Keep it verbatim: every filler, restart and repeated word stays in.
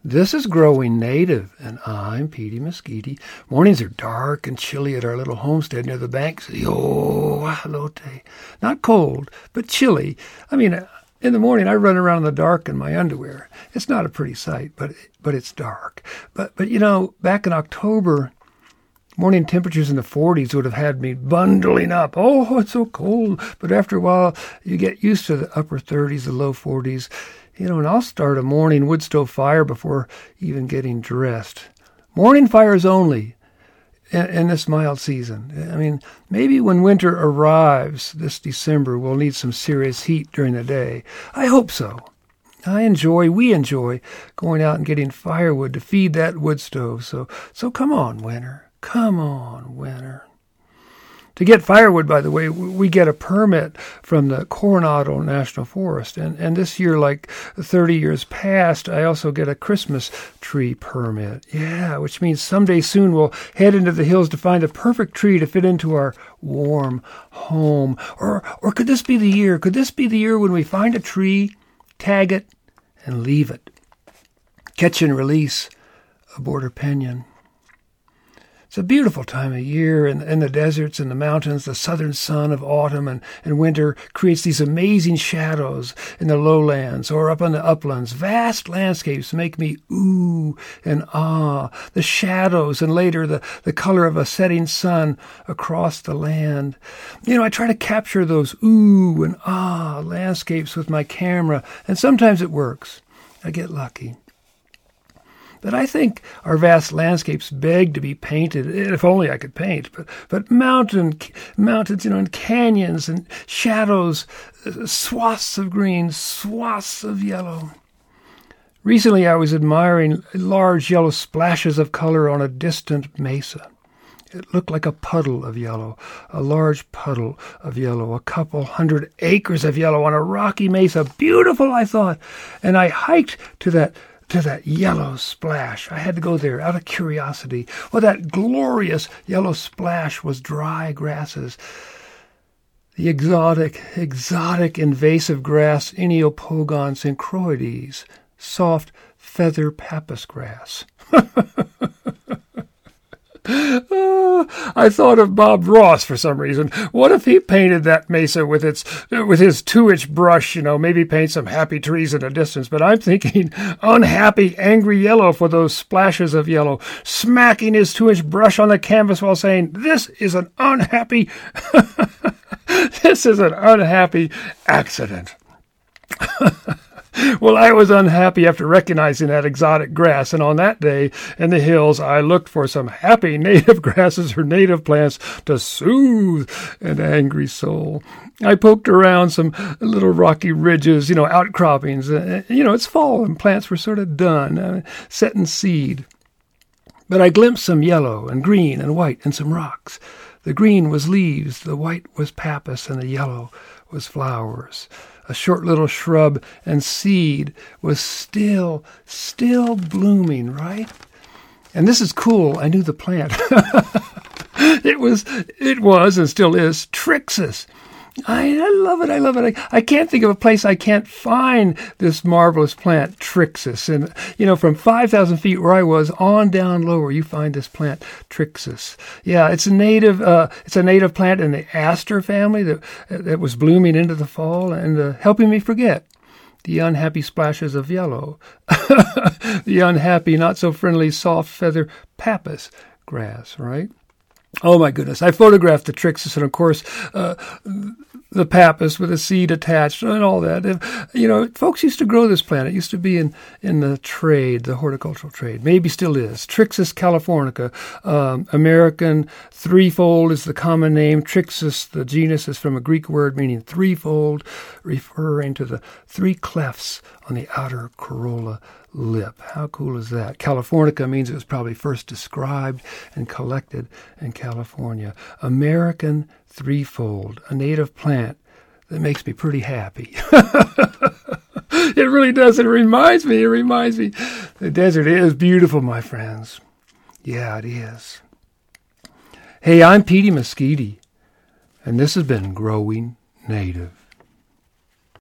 This is Growing Native, and I'm Petey Mesquite. Mornings are dark and chilly at our little homestead near the banks of the Ohlone. Not cold, but chilly. I mean, in the morning I run around in the dark in my underwear. It's not a pretty sight, but but it's dark. But but you know, back in October, morning temperatures in the forties would have had me bundling up. Oh, it's so cold. But after a while, you get used to the upper thirties, the low forties. You know, and I'll start a morning wood stove fire before even getting dressed. Morning fires only in, in this mild season. I mean, maybe when winter arrives this December, we'll need some serious heat during the day. I hope so. I enjoy, we enjoy, going out and getting firewood to feed that wood stove. So, so come on, winter. Come on, winter. To get firewood, by the way, we get a permit from the Coronado National Forest. And, and this year, like thirty years past, I also get a Christmas tree permit. Yeah, which means someday soon we'll head into the hills to find a perfect tree to fit into our warm home. Or, or could this be the year? Could this be the year when we find a tree, tag it, and leave it? Catch and release a border pinyon. It's a beautiful time of year in, in the deserts and the mountains. The southern sun of autumn and, and winter creates these amazing shadows in the lowlands or up on the uplands. Vast landscapes make me ooh and ah. The shadows and later the, the color of a setting sun across the land. You know, I try to capture those ooh and ah landscapes with my camera, and sometimes it works. I get lucky. But I think our vast landscapes beg to be painted, if only I could paint. But but mountain, mountains, you know, and canyons and shadows, uh, swaths of green, swaths of yellow. Recently I was admiring large yellow splashes of color on a distant mesa. It looked like a puddle of yellow, a large puddle of yellow, a couple hundred acres of yellow on a rocky mesa. Beautiful, I thought. And I hiked to that to that yellow splash. I had to go there out of curiosity. Well, that glorious yellow splash was dry grasses. The exotic, exotic invasive grass Eniopogon synchroides, soft feather pappus grass. Uh, I thought of Bob Ross for some reason. What if he painted that mesa with its with his two-inch brush, you know, maybe paint some happy trees in the distance. But I'm thinking unhappy, angry yellow for those splashes of yellow, smacking his two-inch brush on the canvas while saying, this is an unhappy, this is an unhappy accident. Well, I was unhappy after recognizing that exotic grass, and on that day in the hills, I looked for some happy native grasses or native plants to soothe an angry soul. I poked around some little rocky ridges, you know, outcroppings. Uh, you know, it's fall, and plants were sort of done, uh, set in seed. But I glimpsed some yellow and green and white and some rocks. The green was leaves, the white was pappus, and the yellow was flowers. A short little shrub and seed was still, still blooming, right? And this is cool. I knew the plant. it was, it was, and still is, Trixus. I, I love it. I love it. I, I can't think of a place I can't find this marvelous plant, Trixus. And, you know, from five thousand feet where I was on down lower, you find this plant, Trixus. Yeah, it's a native, uh, it's a native plant in the aster family that, that was blooming into the fall and uh, helping me forget the unhappy splashes of yellow, the unhappy, not so friendly, soft feather pappus grass, right? Oh, my goodness. I photographed the Trixus and, of course, uh, the pappus with a seed attached and all that. If, you know, folks used to grow this plant. It used to be in, in the trade, the horticultural trade. Maybe still is. Trixus californica. Um, American threefold is the common name. Trixus, the genus, is from a Greek word meaning threefold, referring to the three clefts on the outer corolla lip. How cool is that? Californica means it was probably first described and collected in California. American threefold, a native plant that makes me pretty happy. It really does. It reminds me, it reminds me. The desert is beautiful, my friends. Yeah, it is. Hey, I'm Petey Mesquite, and this has been Growing Native.